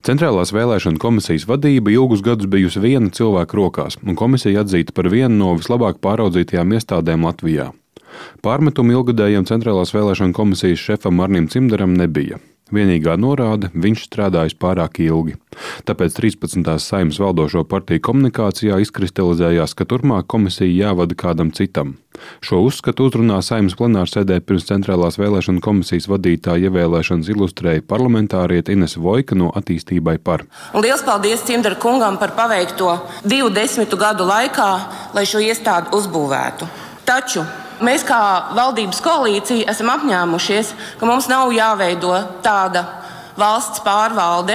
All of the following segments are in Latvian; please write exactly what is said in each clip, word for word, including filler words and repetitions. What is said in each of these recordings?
Centrālās vēlēšanu komisijas vadība ilgus gadus bijusi viena cilvēka rokās, un komisija atzīta par vienu no vislabāk pāraudzītajām iestādēm Latvijā. Pārmetumu ilgadējiem Centrālās vēlēšanu komisijas šefam Arnim Cimderam nebija. Vienīgā norāde – viņš strādājis pārāk ilgi. Tāpēc trīspadsmitās Saeimas valdošo partiju komunikācijā izkristalizējās, ka turpmāk komisija jāvada kādam citam. Šo uzskatu uzrunā Saeimas plenārsēdē pirms Centrālās vēlēšanu komisijas vadītāja ievēlēšanas ilustrēja parlamentāriete Inese Vojka no Attīstībai par. Un liels paldies Cimdera kungam par paveikto divu desmitu gadu laikā, lai šo iestādi uzbūvētu. Taču mēs kā valdības koalīcija esam apņēmušies, ka mums nav jāveido tāda valsts pārvalde,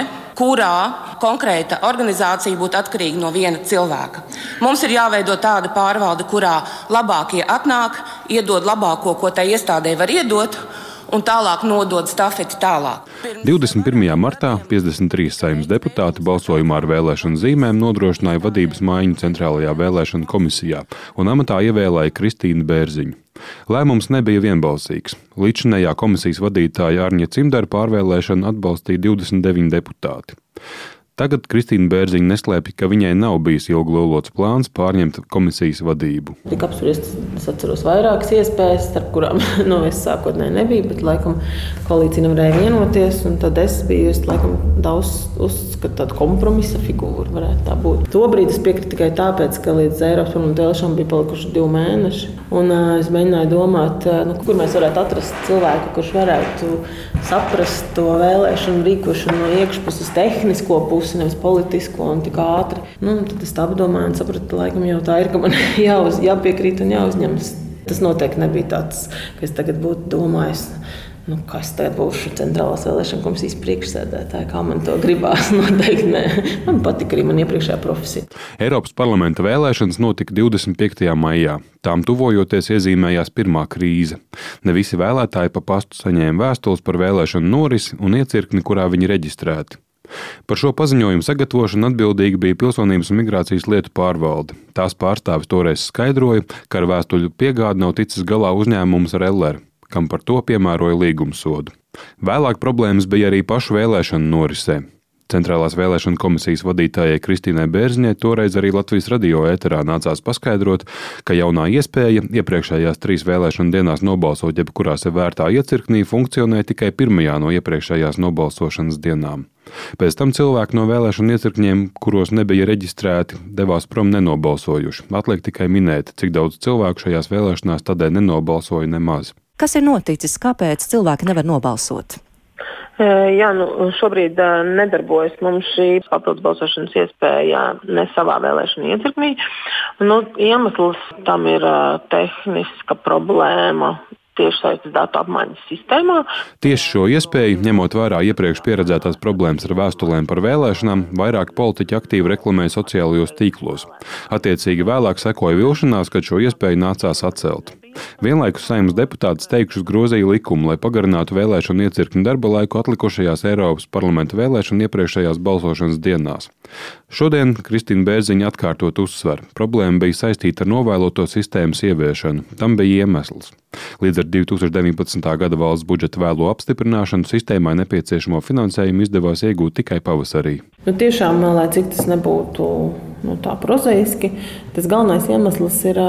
kurā konkrēta organizācija būtu atkarīga no viena cilvēka. Mums ir jāveido tāda pārvalde, kurā labākie atnāk, iedod labāko, ko tai iestādē var iedot, un tālāk nodod stafeti tālāk. divdesmit pirmajā martā piecdesmit trīs Saeimas deputāti balsojumā ar vēlēšanu zīmēm nodrošināja vadības maiņu Centrālajā vēlēšanu komisijā un amatā ievēlēja Kristīnu Bērziņu. Lēmums nebija vienbalsīgs. Līdzinējā komisijas vadītāja Arņa Cimdera pārvēlēšanu atbalstīja divdesmit deviņi deputāti. Tagad Kristīna Bērziņa neslēpj, ka viņai nav bijis ilgi lolots plāns pārņemt komisijas vadību. Tika apspriestas, es atceros, vairākas iespējas, starp kurām no es sākotnēji nebija, bet laikam koalīcija nevarēja vienoties, un tad es biju, es laikam daudz uzskatu tādu kompromisa figūru varētu tā būt. Tobrīd es piekritu tikai tāpēc, ka līdz Eiropas parlamenta vēlēšanām bija palikuši divi mēneši, un uh, es mēģināju domāt, uh, nu, kur mēs varētu atrast cilvēku, kurš varētu saprast to vēlēšanu rīkošanu no iekšpuses tehnisko pusi, nevis politisko un tik ātri. Nu, tad es tā apdomāju un sapratu, laikam jau tā ir, ka man jāuz, jāpiekrīt un jāuzņemas. Tas noteikti nebija tāds, ka es tagad būtu domājis, nu, ka es tagad būšu Centrālās vēlēšanu komisijas priekšsēdētāja, kā man to gribās noteikti. Nē. Man patika arī man iepriekšējā profesija. Eiropas parlamenta vēlēšanas notika divdesmit piektajā maijā. Tām tuvojoties iezīmējās pirmā krīze. Ne visi vēlētāji pa pastu saņēma vēstules par vēlēšanu norisi un iecirkni, kurā viņi reģistrēti. Par šo paziņojumu sagatavošanu atbildīga bija Pilsonības un migrācijas lietu pārvalde. Tās pārstāvis toreiz skaidroja, ka ar vēstuļu piegādi nav ticis galā uzņēmums ar L R, kam par to piemēroja līgumsodu. Vēlāk problēmas bija arī pašu vēlēšanu norisē. Centrālās vēlēšanu komisijas vadītājai Kristīnai Bērziņai toreiz arī Latvijas radio ēterā nācās paskaidrot, ka jaunā iespēja iepriekšējās trīs vēlēšanu dienās nobalsot jebkurā sev vērtā iecirknī funkcionē tikai pirmajā no iepriekšējās nobalsošanas dienām. Pēc tam cilvēki no vēlēšanu iecirkņiem, kuros nebija reģistrēti, devās prom nenobalsojuši. Atliek tikai minēt, cik daudz cilvēku šajās vēlēšanās tādēļ nenobalsoja nemaz. Kas ir noticis? Kāpēc cilvēki nevar nobalsot? Jā, nu, šobrīd nedarbojas mums šī papildus balsošanas iespēja ne savā vēlēšanu iecirknī. Nu, iemesls tam ir tehniska problēma tiešsaistes datu apmaiņas sistēmā. Tieši šo iespēju, ņemot vērā iepriekš pieredzētās problēmas ar vēstulēm par vēlēšanām, vairāk politiķi aktīvi reklamēja sociālajos tīklos. Attiecīgi vēlāk sekoja vilšanās, kad šo iespēju nācās atcelt. Vienlaikus Saeimas deputāti steigšus grozīja likumu, lai pagarinātu vēlēšanu iecirkņu darba laiku atlikušajās Eiropas parlamenta vēlēšanu iepriekšējās balsošanas dienās. Šodien Kristīna Bērziņa atkārtot uzsver. Problēma bija saistīta ar novēloto sistēmas ieviešanu. Tam bija iemesls. Līdz ar divi tūkstoši deviņpadsmitā gada valsts budžeta vēlo apstiprināšanu sistēmai nepieciešamo finansējumu izdevās iegūt tikai pavasarī. Nu, tiešām, lai cik tas nebūtu nu, tā prozaiski, tas galvenais iemesls ir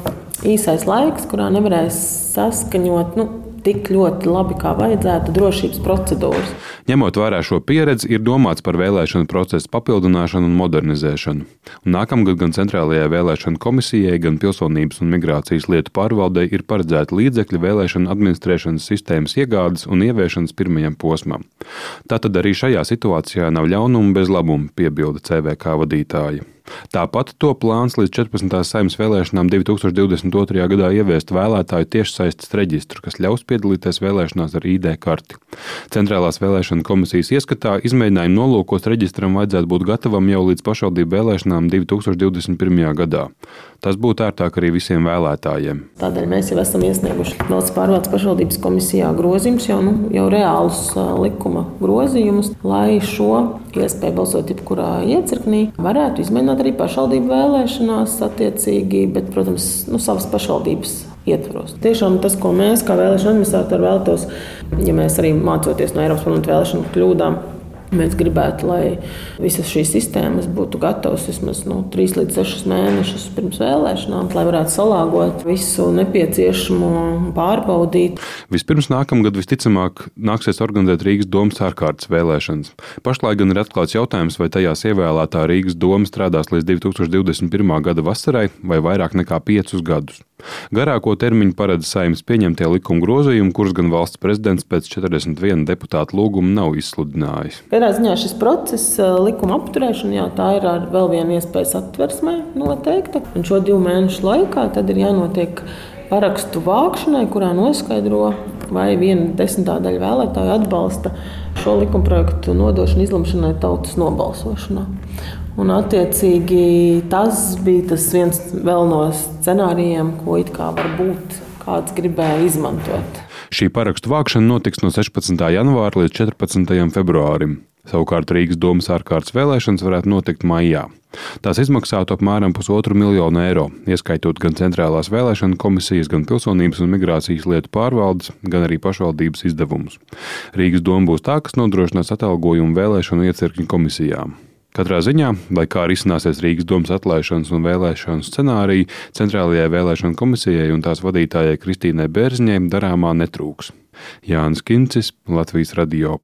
īsais laiks, kurā nevarēs saskaņot nu, tik ļoti labi, kā vajadzētu drošības procedūras. Ņemot vērā šo pieredzi, ir domāts par vēlēšanu procesu papildināšanu un modernizēšanu. Un nākamgad gan Centrālajai vēlēšanu komisijai, gan Pilsonības un migrācijas lietu pārvaldei ir paredzēti līdzekļi vēlēšanu administrēšanas sistēmas iegādes un ieviešanas pirmajam posmam. Tātad arī šajā situācijā nav ļaunumu bez labumu, piebilda C V K vadītāja. Tāpat to plāns līdz četrpadsmitās Saeimas vēlēšanām divi tūkstoši divdesmit otrajā gadā ieviest vēlētāju tiešsaistes reģistru, kas ļaus piedalīties vēlēšanās ar I D karti. Centrālās vēlēšanu komisijas ieskatā izmēģinājumu nolūkos reģistram vajadzētu būt gatavam jau līdz pašvaldību vēlēšanām divi tūkstoši divdesmit pirmajā gadā. Tas būtu ērtāk arī visiem vēlētājiem. Tādēļ mēs jau esam iesnieguši valsts pārvaldes pašvaldības komisijā grozījumus, jau, nu, jau reālus likuma grozījumus, lai šo iespēju balsot jebkurā iecirknī varētu izmēģināt arī pašvaldību vēlēšanās attiecīgi, bet, protams, nu, savas pašvaldības ietvaros. Tiešām tas, ko mēs kā vēlēšana administratori vēlētos, ja mēs arī mācoties no Eiropas parlamenta vēlēšanu kļūdām, Mēs gribētu, lai visas šīs sistēmas būtu gatavas vismaz no trīs līdz sešus mēnešus pirms vēlēšanām, lai varētu salāgot visu nepieciešamo un pārbaudīt. Vispirms nākamgad visticamāk nāksies organizēt Rīgas domas ārkārtas vēlēšanas. Pašlaik gan ir atklāts jautājums, vai tajās ievēlētā Rīgas doma strādās līdz divi tūkstoši divdesmit pirmā gada vasarai vai vairāk nekā piecus gadus. Garāko termiņu paredz Saeimas pieņemtie likuma grozījumi, kurus gan valsts prezidents pēc četrdesmit viena deputāta lūguma nav izsludinājis. Katrā ziņā šis process, likuma apturēšana, jā, tā ir ar vēl vienu iespējas atversmē noteikta. Un šo divu mēnešu laikā tad ir jānotiek parakstu vākšanai, kurā noskaidro, vai viena desmitā daļa vēlētāju atbalsta šo likumprojektu nodošanu izlemšanai tautas nobalsošanā. Un, attiecīgi, tas bija tas viens vēl no scenārijiem, ko it kā var būt kāds gribēja izmantot. Šī parakstu vākšana notiks no sešpadsmitā janvāra līdz četrpadsmitajam februārim. Savukārt Rīgas domas ārkārtas vēlēšanas varētu notikt maijā. Tās izmaksātu apmēram pusotru miljonu eiro, ieskaitot gan Centrālās vēlēšana komisijas, gan Pilsonības un migrācijas lietu pārvaldes, gan arī pašvaldības izdevumus. Rīgas doma būs tā, kas nodrošinās atalgojumu vēlēšanu iecirkņu komisijām. Katrā ziņā, lai kā risināsies Rīgas domas atlaišanas un vēlēšanu scenāriji, Centrālajai vēlēšanu komisijai un tās vadītājai Kristīnai Bērziņai darāmā netrūks. Jānis Kincis, Latvijas radio.